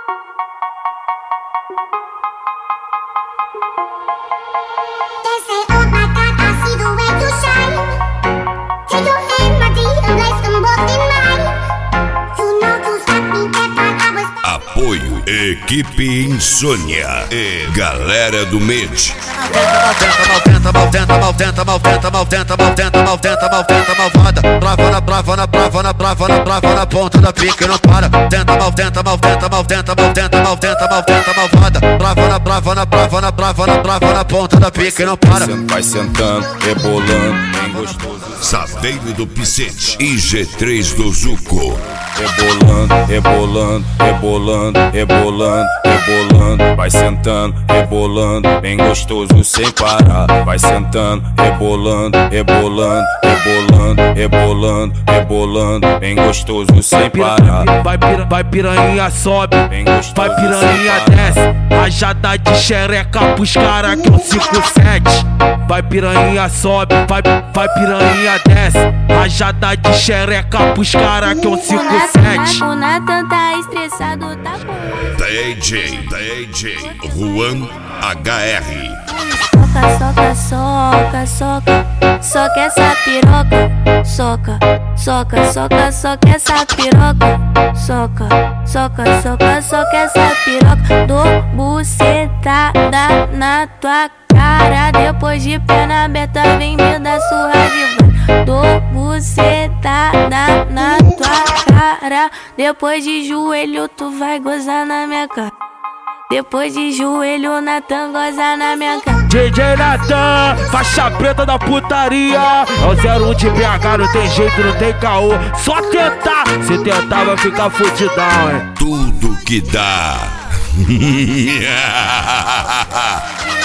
Apoio Equipe Insônia e Galera do Med. Malvada. Trava na ponta da pica e não para. Malvada. Trava na ponta da pica e não para. Vai sentando, rebolando, bem gostoso. Saveiro do Picete e G3 do Zuco. Rebolando. Vai sentando, rebolando, bem gostoso sem parar. Vai sentando, rebolando, bem gostoso sem parar. Vai piranha sobe, vai piranha desce. Rajada de xereca pros cara que é o 5-7. Vai piranha sobe, vai piranha desce. Rajada de xereca pros cara que é o 5-7. O Nathan tá estressado, tá bom. DJ Juan HR. Soca essa piroca. Soca essa piroca. Soca essa piroca. Dou bucetada na tua cara. Depois de perna aberta vem me dar surra de voz. Dou bucetada na tua cara. Depois de joelho tu vai gozar na minha cara. Depois de joelho o Nathan goza na minha cara. DJ Nathan, faixa preta da putaria. É o 01 de BH, não tem jeito, não tem caô. Só tentar, se tentar vai ficar fudidão, hein. Tudo que dá.